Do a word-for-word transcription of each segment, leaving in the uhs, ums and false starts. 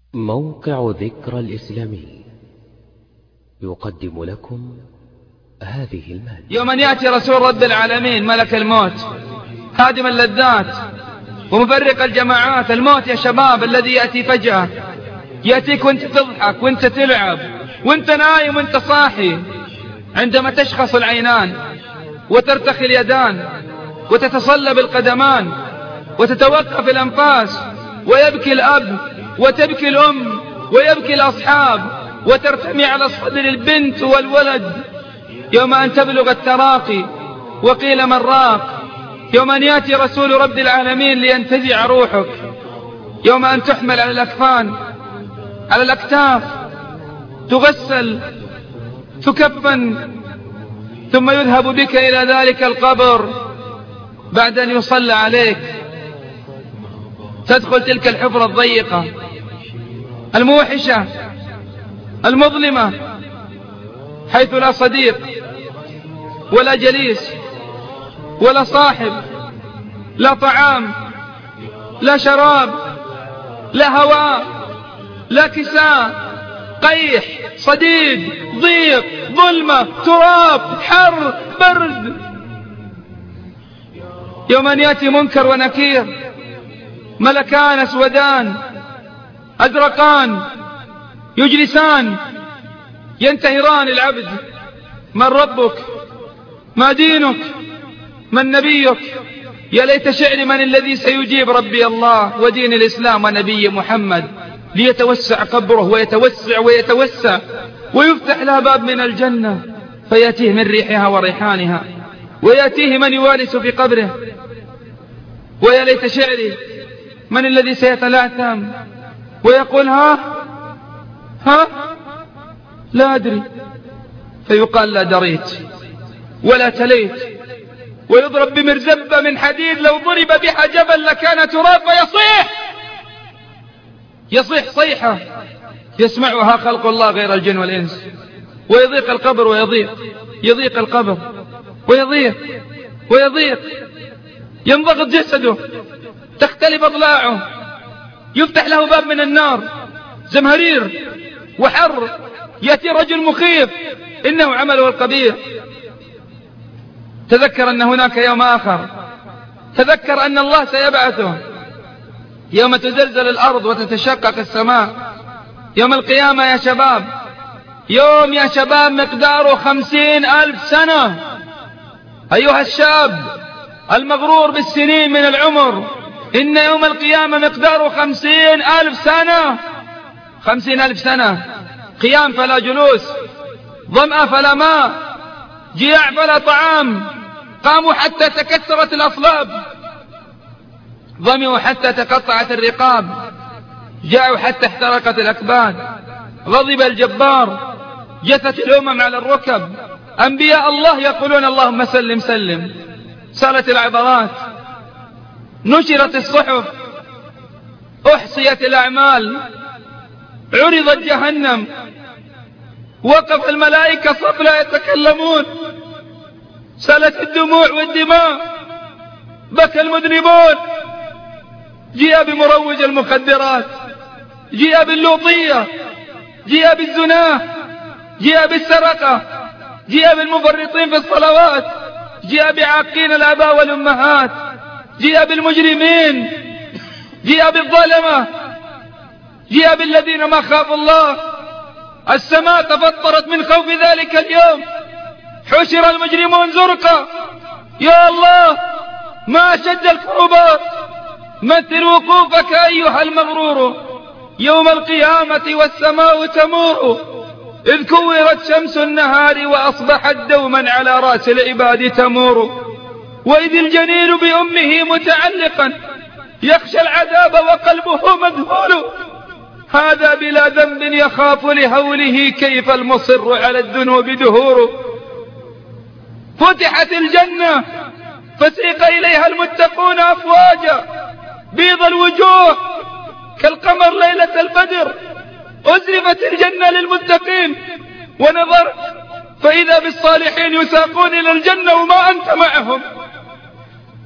موقع ذكرى الإسلامي يقدم لكم هذه المادة. يوم أن يأتي رسول رب العالمين ملك الموت هادم اللذات ومفرق الجماعات. الموت يا شباب الذي يأتي فجأة، يأتيك وانت تضحك وانت تلعب وانت نايم وانت صاحي، عندما تشخص العينان وترتخي اليدان وتتصلب القدمان وتتوقف الأنفاس، ويبكي الأب وتبكي الأم ويبكي الأصحاب وترتمي على الصدر البنت والولد. يوم أن تبلغ التراقي وقيل من راق، يوم أن يأتي رسول رب العالمين لينتزع روحك، يوم أن تحمل على الأكفان على الأكتاف، تغسل تكفن، ثم يذهب بك إلى ذلك القبر بعد أن يصلى عليك. تدخل تلك الحفرة الضيقة الموحشة المظلمة، حيث لا صديق ولا جليس ولا صاحب، لا طعام لا شراب لا هواء لا كساء، قيح صديد ضيق ظلمة تراب حر برد. يوم أن يأتي منكر ونكير، ملكان أسودان أزرقان يجلسان ينتهران العبد: من ربك؟ ما دينك؟ من نبيك؟ يا ليت شعري من الذي سيجيب ربي الله ودين الإسلام ونبي محمد، ليتوسع قبره ويتوسع ويتوسع ويفتح له باب من الجنة فيأتيه من ريحها وريحانها، ويأتيه من يوالس في قبره. ويا ليت شعري من الذي سيتلعثم ويقول ها ها لا أدري، فيقال لا دريت ولا تليت، ويضرب بمرزبة من حديد لو ضرب بها جبل لكان تراب، فيصيح يصيح صيحة يسمعها خلق الله غير الجن والإنس، ويضيق القبر ويضيق يضيق القبر ويضيق ويضيق، ينضغط جسده تختلف أضلاعه، يفتح له باب من النار زمهرير وحر. يأتي رجل مخيف إنه عمله القبيح. تذكر أن هناك يوم آخر، تذكر أن الله سيبعثه يوم تزلزل الأرض وتتشقق السماء. يوم القيامة يا شباب، يوم يا شباب مقداره خمسين ألف سنة. أيها الشاب المغرور بالسنين من العمر، إن يوم القيامة مقداره خمسين ألف سنة. خمسين ألف سنة، قيام فلا جلوس، ظمأ فلا ماء، جياع فلا طعام، قاموا حتى تكسرت الأصلاب، ظمئوا حتى تقطعت الرقاب، جاعوا حتى احترقت الأكباد، غضب الجبار، جثت الأمم على الركب، أنبياء الله يقولون اللهم سلم سلم، سالت العبرات، نشرت الصحف، أحصيت الأعمال، عرضت جهنم، وقف الملائكة صف لا يتكلمون، سالت الدموع والدماء، بكى المذنبون، جيء بمروج المخدرات، جيء باللوطية، جيء بالزناه، جيء بالسرقة، جيء بالمفرطين في الصلوات، جيء بعاقين الآباء والأمهات، جيء بالمجرمين، جيء بالظلمة، جيء بالذين ما خافوا الله. السماء تفطرت من خوف ذلك اليوم، حشر المجرمون زرقا. يا الله ما أشد الكروبات، مثل وقوفك أيها المغرور يوم القيامة والسماء تمور، إذ كورت شمس النهار وأصبحت دوما على رأس العباد تمور، وإذ الجنين بأمه متعلقا يخشى العذاب وقلبه مذهول، هذا بلا ذنب يخاف لهوله كيف المصر على الذنوب دهور. فتحت الجنة فسيق إليها المتقون أفواجا، بيض الوجوه كالقمر ليلة البدر. أزلفت الجنة للمتقين، ونظرت فإذا بالصالحين يساقون إلى الجنة وما أنت معهم.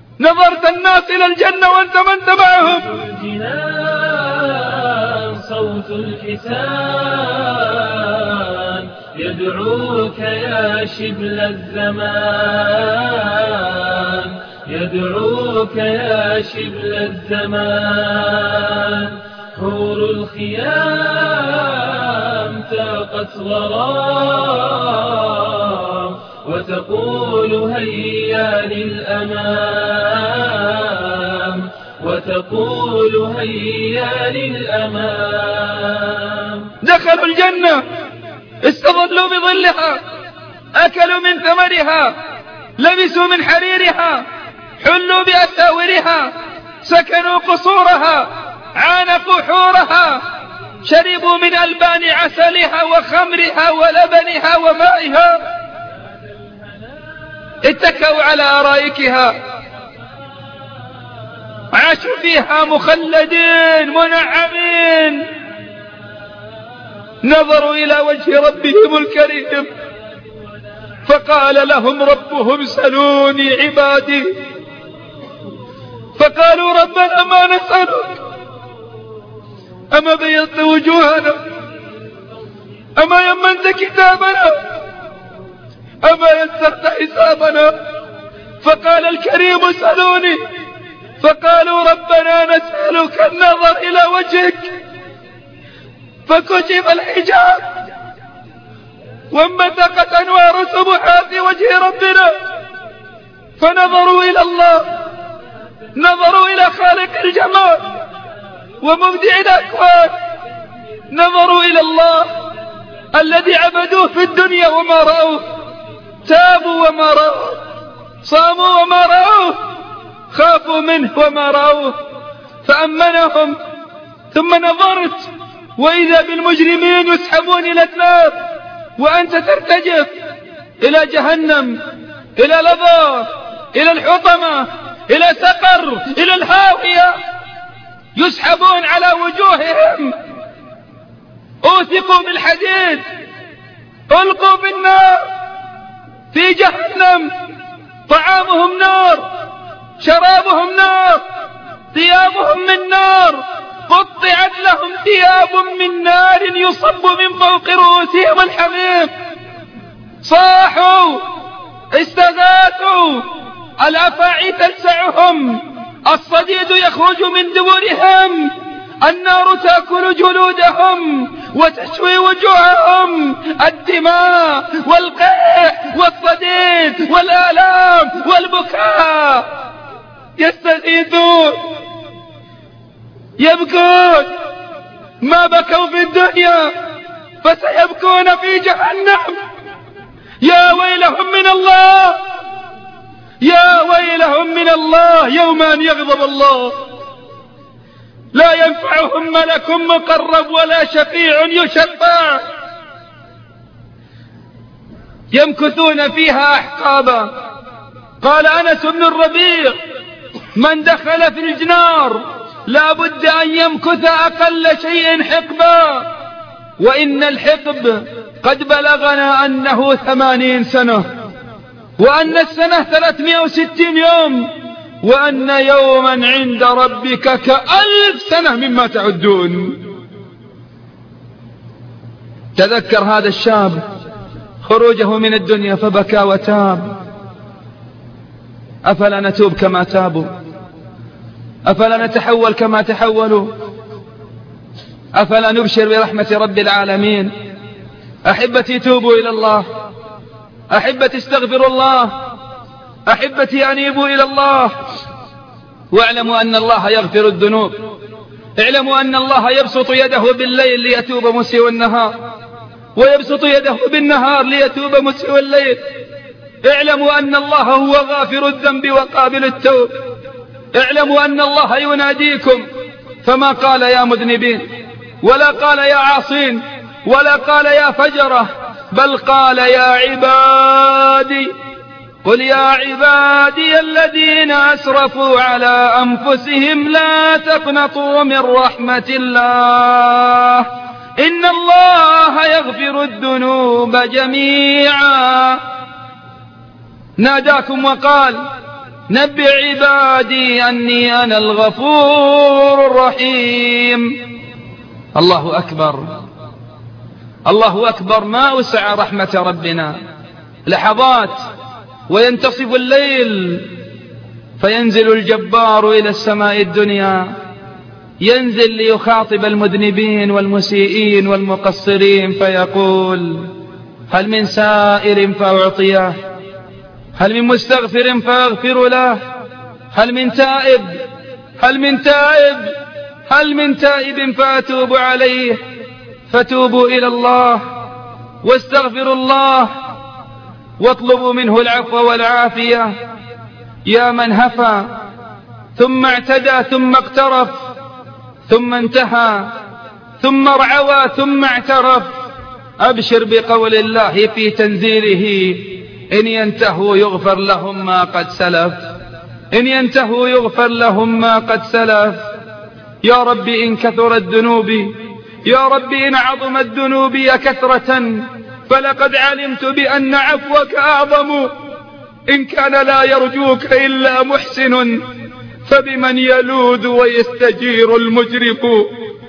نظرت الناس إلى الجنة وأنت ما أنت معهم. صوت الحسان يدعوك يا شبل الزمان، يدعوك يا شبل الزمان. حور الخيام تاقت غرام وتقول هيا للأمام، وتقول هيا للأمام. دخلوا الجنة، استظلوا بظلها، أكلوا من ثمرها، لبسوا من حريرها، حلوا بأساورها، سكنوا قصورها، عانقوا حورها، شربوا من ألبان عسلها وخمرها ولبنها ومائها، اتكوا على أرائكها، عاشوا فيها مخلدين منعمين. نظروا إلى وجه ربهم الكريم فقال لهم ربهم سلوني عبادي، فقالوا ربنا ما نسألك، أما بيضت وجوهنا، أما يمنت كتابنا، أما يسرت حسابنا. فقال الكريم سلوني، فقالوا ربنا نسألك النظر إلى وجهك، فكشف الحجاب وانبثقت أنوار سبحات وجه ربنا، فنظروا إلى الله، نظروا إلى خالق الجمال ومبدع الأكوان، نظروا إلى الله الذي عبدوه في الدنيا وما رأوه، تابوا وما رأوه، صاموا وما رأوه، خافوا منه وما رأوه، فأمنهم. ثم نظرت وإذا بالمجرمين يسحبون إلى النار وأنت ترتجف إلى جهنم، إلى لظى، إلى الحطمة، إلى سقر، إلى الهاوية، يسحبون على وجوههم، أوثقوا بالحديد، ألقوا بالنار في جهنم، طعامهم نار، شرابهم نار، ثيابهم من نار، قطعت لهم ثياب من نار يصب من فوق رؤوسهم الحميم. صاحوا، استغاثوا، الأفاعي تلسعهم، الصديد يخرج من دبرهم، النار تأكل جلودهم وتشوي وجوههم، الدماء والقيح والصديد والآلام والبكاء. يستغيثون، يبكون، ما بكوا في الدنيا فسيبكون في جهنم. يا ويلهم من الله، يا ويلهم من الله يوم أن يغضب الله، لا ينفعهم ملك مقرب ولا شفيع يشفع، يمكثون فيها أحقابا. قال أنس بن الربيع: من دخل في الجنار لا بد أن يمكث أقل شيء حقبا، وإن الحقب قد بلغنا أنه ثمانين سنة، وأن السنة ثلاثمائة وستين يوم، وأن يوما عند ربك كألف سنة مما تعدون. تذكر هذا الشاب خروجه من الدنيا فبكى وتاب. أفلا نتوب كما تابوا؟ أفلا نتحول كما تحولوا؟ أفلا نبشر برحمة رب العالمين؟ أحبتي توبوا إلى الله، أحبتي استغفروا الله، أحبتي أنيبوا إلى الله، واعلموا أن الله يغفر الذنوب. اعلموا أن الله يبسط يده بالليل ليتوب مسيء النهار، ويبسط يده بالنهار ليتوب مسيء الليل. اعلموا أن الله هو غافر الذنب وقابل التوب. اعلموا أن الله يناديكم، فما قال يا مذنبين، ولا قال يا عاصين، ولا قال يا فجرة، بل قال يا عبادي، قل يا عبادي الذين أسرفوا على أنفسهم لا تقنطوا من رحمة الله، إن الله يغفر الذنوب جميعا. ناداكم وقال: نبئ عبادي أني أنا الغفور الرحيم. الله أكبر، الله أكبر. ما وسع رحمة ربنا لحظات وينتصف الليل فينزل الجبار إلى السماء الدنيا، ينزل ليخاطب المذنبين والمسيئين والمقصرين فيقول: هل من سائر فأعطيه؟ هل من مستغفر فأغفر له؟ هل من تائب؟ هل من تائب؟ هل من تائب فأتوب عليه؟ فتوبوا إلى الله واستغفروا الله واطلبوا منه العفو والعافية. يا من هفى ثم اعتدى ثم اقترف ثم انتهى ثم ارعوى ثم اعترف، أبشر بقول الله في تنزيله: إن ينتهوا يغفر لهم ما قد سلف، إن ينتهوا يغفر لهم ما قد سلف. يا رب إن كثرت ذنوبي، يا رب إن عظمت ذنوبي كثرة، فلقد علمت بأن عفوك أعظم. إن كان لا يرجوك إلا محسن، فبمن يلوذ ويستجير المجرم؟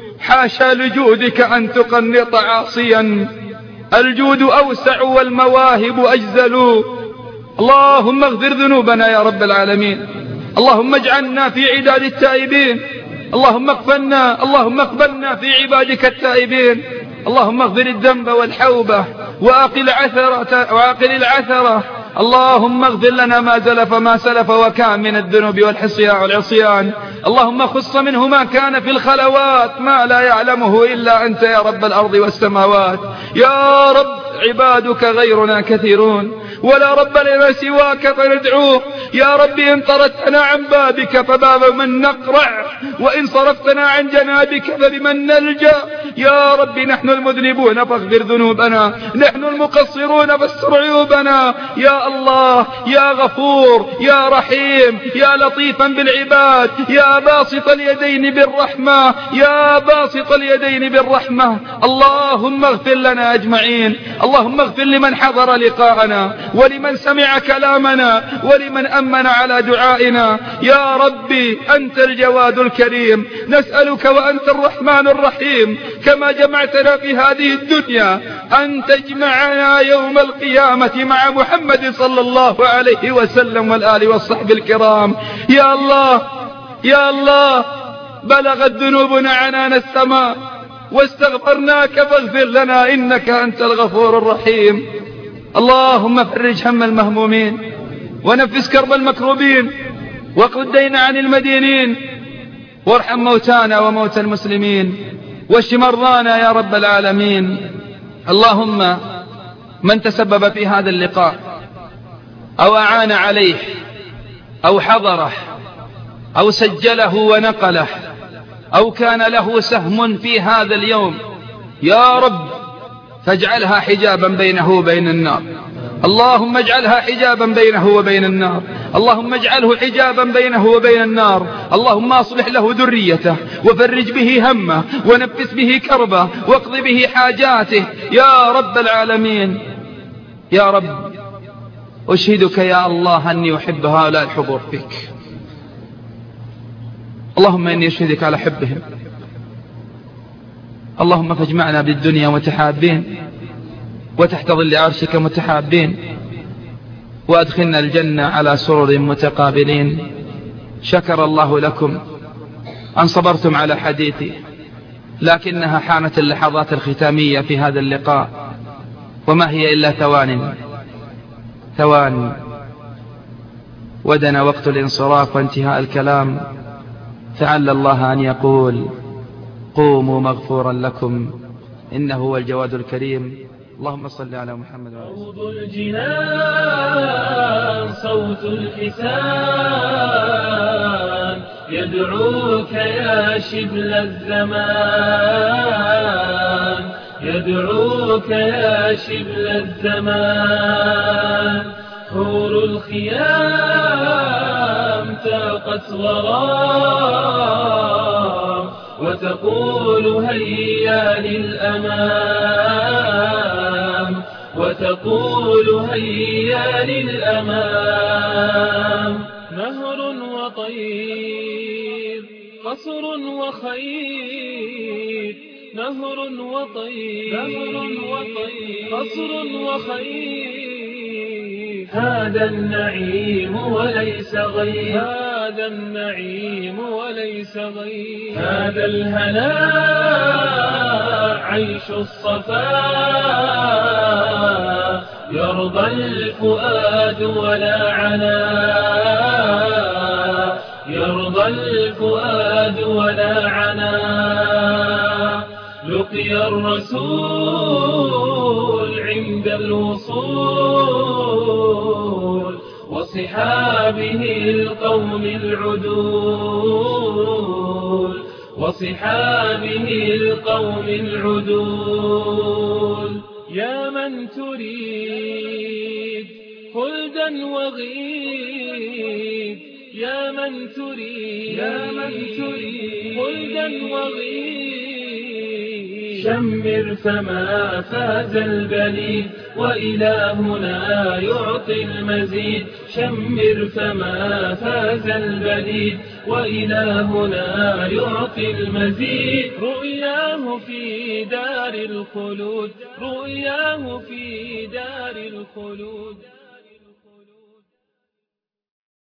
حاشا لجودك أن تقنط عاصيا، الجود أوسع والمواهب أجزل. اللهم اغفر ذنوبنا يا رب العالمين، اللهم اجعلنا في عداد التائبين، اللهم اقبلنا اللهم اقبلنا في عبادك التائبين. اللهم اغفر الذنب والحوبة وأقل عثرة وأقل العثرة. اللهم اغفر لنا ما زلف ما سلف وكان من الذنوب والعصيان. اللهم خص منه ما كان في الخلوات ما لا يعلمه إلا أنت يا رب الأرض والسماوات. يا رب عبادك غيرنا كثيرون ولا رب لنا سواك فندعوه. يا رب إن طردتنا عن بابك فباب من نقرع، وإن صرفتنا عن جنابك فبمن نلجأ. يا رب نحن المذنبون فاغفر ذنوبنا، نحن المقصرون فاستر عيوبنا. يا الله يا غفور يا رحيم يا لطيفا بالعباد، يا باسط اليدين بالرحمة، يا باسط اليدين بالرحمة. اللهم اغفر لنا أجمعين، اللهم اغفر لمن حضر لقاءنا ولمن سمع كلامنا ولمن أمن على دعائنا. يا ربي أنت الجواد الكريم، نسألك وأنت الرحمن الرحيم كما جمعتنا في هذه الدنيا أن تجمعنا يوم القيامة مع محمد صلى الله عليه وسلم والآل والصحب الكرام. يا الله يا الله بلغت ذنوبنا عنان السماء واستغفرناك فاغفر لنا إنك أنت الغفور الرحيم. اللهم فرج هم المهمومين ونفس كرب المكروبين واقض الدين عن المدينين، وارحم موتانا وموتى المسلمين واشف مرضانا يا رب العالمين. اللهم من تسبب في هذا اللقاء أو أعان عليه أو حضره أو سجله ونقله أو كان له سهم في هذا اليوم، يا رب فاجعلها حجابا بينه وبين النار. اللهم اجعلها حجابا بينه وبين النار، اللهم اجعله حجابا بينه وبين النار. اللهم اصلح له ذريته وفرج به همه ونفس به كربه واقض به حاجاته يا رب العالمين. يا رب أشهدك يا الله أني أحب هؤلاء الحضور فيك. اللهم إني أشهدك على حبهم. اللهم فاجمعنا بالدنيا متحابين وتحت ظل عرشك متحابين، وأدخلنا الجنة على سرر متقابلين. شكر الله لكم أن صبرتم على حديثي، لكنها حانت اللحظات الختامية في هذا اللقاء، وما هي إلا ثوان ثوان ودنا وقت الانصراف وانتهاء الكلام. فعل الله أن يقول: قوموا مغفورا لكم إنه هو الجواد الكريم. اللهم صل على محمد. روض الجنان صوت الحسان يدعوك يا شبل الزمان، يدعوك يا شبل الزمان. حور الخيام تاقت غرام وتقول هيا للأمام، وتقول هيا للأمام. نهر وطير قصر وخير نهر وطير نهر وطير قصر وخير هذا النعيم وليس غير هذا النعيم وليس غير هذا الهناء عيش الصفاء يرضى الفؤاد ولا عناء يرضى الفؤاد ولا عناء لقي الرسول عند الوصول وصحابه القوم العدول وصحابه القوم العدول يا من تريد خلدا وغيد يا من تريد يا من تريد خلدا وغيد شمر فما فاز البليد وإلهنا يعطي المزيد شمر فما فاز البليد وإلهنا يعطي المزيد رؤياه في دار الخلود رؤياه في دار الخلود